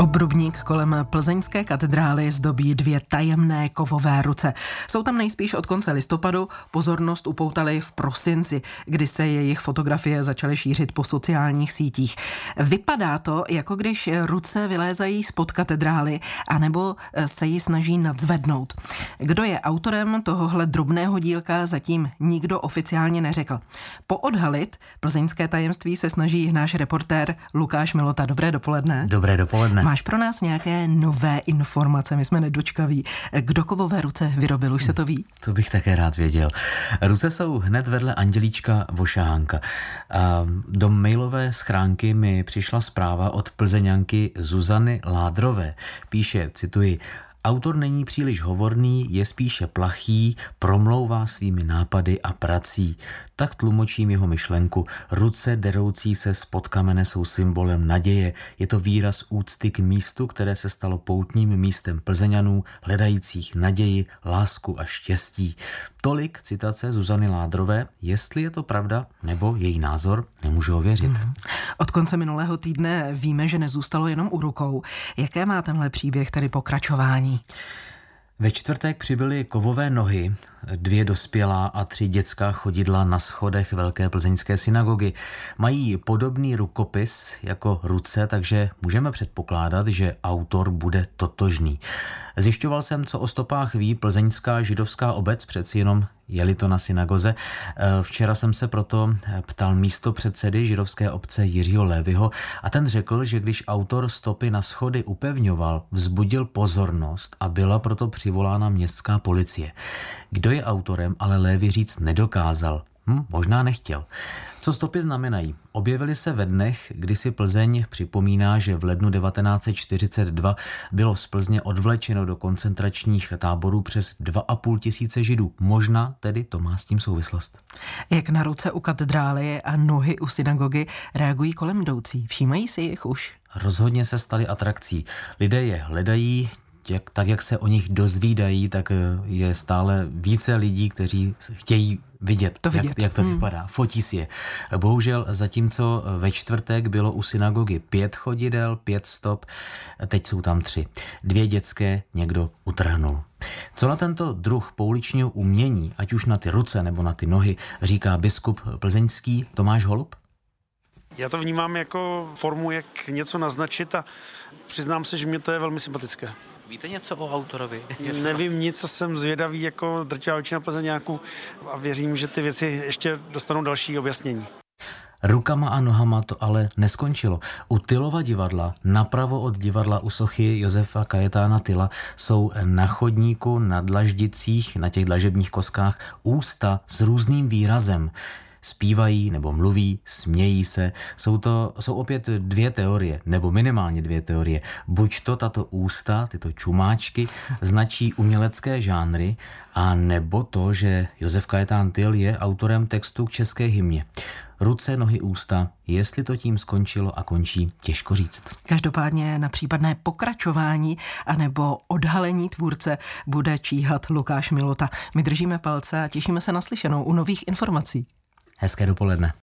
Obrubník kolem plzeňské katedrály zdobí dvě tajemné kovové ruce. Jsou tam nejspíš od konce listopadu, pozornost upoutaly v prosinci, kdy se jejich fotografie začaly šířit po sociálních sítích. Vypadá to, jako když ruce vylézají spod katedrály, anebo se ji snaží nadzvednout. Kdo je autorem tohohle drobného dílka, zatím nikdo oficiálně neřekl. Poodhalit plzeňské tajemství se snaží náš reportér Lukáš Milota. Dobré dopoledne. Dobré dopoledne. Máš pro nás nějaké nové informace? My jsme nedočkaví. Kdo kovové ruce vyrobil, už se to ví? To bych také rád věděl. Ruce jsou hned vedle Andělíčka Vošahánka. A do mailové schránky mi přišla zpráva od Plzeňanky Zuzany Ládrové. Píše, cituji, autor není příliš hovorný, je spíše plachý, promlouvá svými nápady a prací. Tak tlumočím jeho myšlenku. Ruce deroucí se spod kamene jsou symbolem naděje. Je to výraz úcty k místu, které se stalo poutním místem Plzeňanů, hledajících naději, lásku a štěstí. Tolik citace Zuzany Ládrové. Jestli je to pravda nebo její názor, nemůžu ověřit. Od konce minulého týdne víme, že nezůstalo jenom u rukou. Jaké má tenhle příběh tedy pokračování? Ve čtvrtek přibyly kovové nohy, 2 dospělá a 3 dětská chodidla na schodech Velké plzeňské synagogy. Mají podobný rukopis jako ruce, takže můžeme předpokládat, že autor bude totožný. Zjišťoval jsem, co o stopách ví plzeňská židovská obec, přeci jenom jeli to na synagoze. Včera jsem se proto ptal místopředsedy židovské obce Jiřího Lévyho a ten řekl, že když autor stopy na schody upevňoval, vzbudil pozornost a byla proto přivolána městská policie. Kdo je autorem, ale Lévy říct nedokázal. Možná nechtěl. Co stopy znamenají? Objevily se ve dnech, kdy si Plzeň připomíná, že v lednu 1942 bylo z Plzně odvlečeno do koncentračních táborů přes 2,5 tisíce Židů. Možná tedy to má s tím souvislost. Jak na ruce u katedrály a nohy u synagogy reagují kolem jdoucí? Všímají si jich už? Rozhodně se staly atrakcí. Lidé je hledají, tak jak se o nich dozvídají, tak je stále více lidí, kteří chtějí vidět. Jak to vypadá. Fotí si je. Bohužel zatímco ve čtvrtek bylo u synagogy 5 chodidel, 5 stop, teď jsou tam 3. 2 dětské někdo utrhnul. Co na tento druh pouličního umění, ať už na ty ruce nebo na ty nohy, říká biskup plzeňský Tomáš Holub? Já to vnímám jako formu, jak něco naznačit a přiznám se, že mě to je velmi sympatické. Víte něco o autorovi? Nevím nic, jsem zvědavý jako drtivá většina Plzeňáků a věřím, že ty věci ještě dostanou další objasnění. Rukama a nohama to ale neskončilo. U Tylova divadla, napravo od divadla u sochy Josefa Kajetána Tyla, jsou na chodníku na dlaždicích, na těch dlažebních koskách, ústa s různým výrazem. Zpívají nebo mluví, smějí se. Jsou opět 2 teorie, nebo minimálně 2 teorie. Buď to tato ústa, tyto čumáčky, značí umělecké žánry, a nebo to, že Josef Kajetán Tyl je autorem textu k české hymně. Ruce, nohy, ústa, jestli to tím skončilo a končí, těžko říct. Každopádně na případné pokračování anebo odhalení tvůrce bude číhat Lukáš Milota. My držíme palce a těšíme se na slyšenou u nových informací. Hezké dopoledne.